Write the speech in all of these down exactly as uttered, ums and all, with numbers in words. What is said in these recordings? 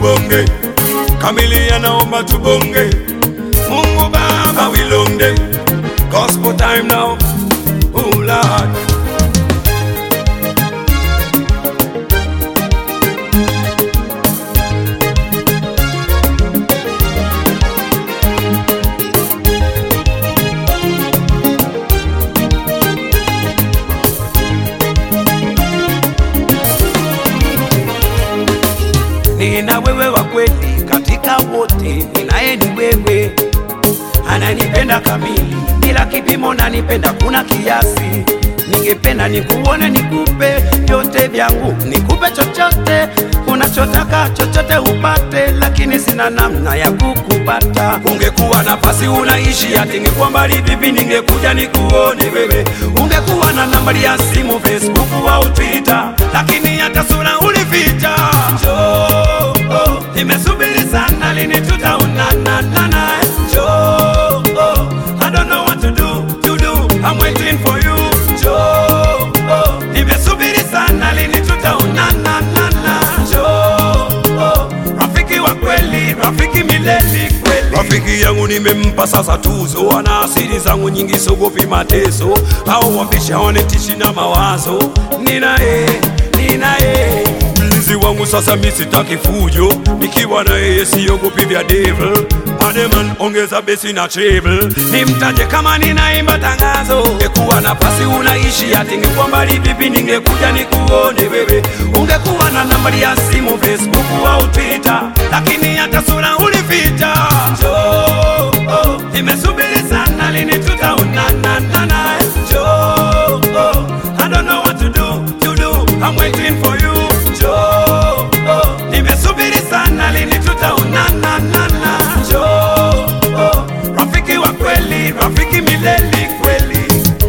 tubonge. Kamilia naomba tubonge. Mungu Baba wilonde. Gospel time now, oh Lord. Nina wewe wa kweli katika wote, ninaye ni wewe, ananipenda kamili bila kipimo, nanipenda kuna kiasi. Ningependa nikuone, nikupe vyote vyangu, nikupe chochote unachotaka, chochote upate, lakini sina namna ya kukupata. Ungekuwa nafasi unaishi ati ningekuwa mbali vipi, ningekuja nikuone wewe. Ungekuwa na nambari ya simu, Facebook au Twitter, lakini hata sura ulificha. Njoo, oh, nimesubiri sana, lini tutaonana nana. Njoo, oh, I don't know what to do, to do, I'm waiting for you. Njoo, oh, nimesubiri sana, lini tutaonana nana. Njoo, oh, rafiki wa kweli, rafiki milele kweli. Rafiki yangu nimempa sasa tuzo, ana asili zangu nyingi, sogopi mateso au wambisha wanetishi na mawazo. Ninae, ninae mlinzi wangu sasa, mimi sitaki fujo, nikiwa na yeye siogopi vya devil. Ademan ongeza besi na treble, nimtaje kama ninaimba tangazo. Ungekuwa nafasi unaishi ati ningekuwa mbali vipi, ningekuja nikuone wewe. Ungekuwa na nambari ya simu, Facebook au Twitter, lakini hata sura ulificha. Njoo, oh, nimesubiri sana, lini tutaonana nana. Njoo, oh, I don't know what to do, to do, I'm waiting for you. Njoo, oh, nimesubiri sana, lini tutaonana nana. Njoo, oh, rafiki wa kweli, rafiki milele kweli.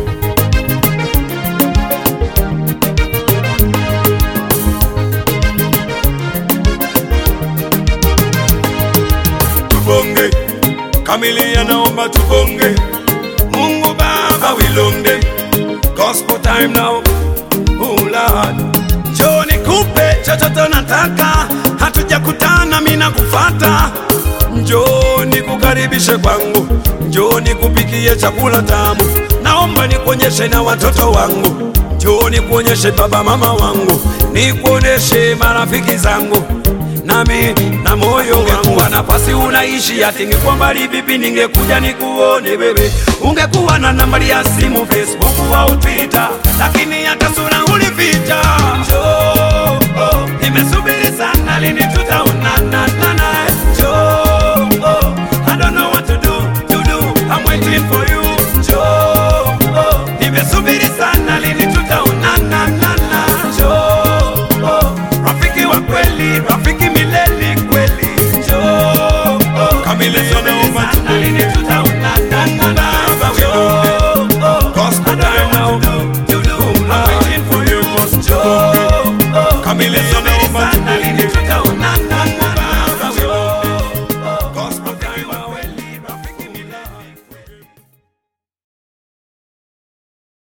Tubonge, Kamilia naomba tubonge. Mungu Baba wilonde. Gospel time now, oh Lord. Njoo nikupe chochote nataka, hatujakutana mimi nakufata. Njoo nikukaribishe kwangu, njoo nikupikie chakula tamu, naomba nikuonyeshe na watoto wangu. Njoo nikuonyeshe baba mama wangu, nikuoneshe marafiki zangu, nami na moyo wangu. Ungekuwa nafasi unaishi ati ningekuwa mbali vipi, ningekuja nikuone wewe. Ungekuwa na nambari ya simu, Facebook au Twitter, lakini hata sura ulificha. Njoo, oh, nimesubiri sana, lini tutaonana nana. Njoo, oh, I don't know what to do, to do, I'm waiting for you. Njoo, oh, nimesubiri sana, lini tutaonana nana. Njoo, oh, rafiki wa kweli, rafiki milele kweli. Njoo, oh, Kamilia naomba tubonge. Lini tutaonana nana. Njoo, oh, gospel time now, to do, I'm waiting for you. Njoo, oh, Kamilia naomba tubonge.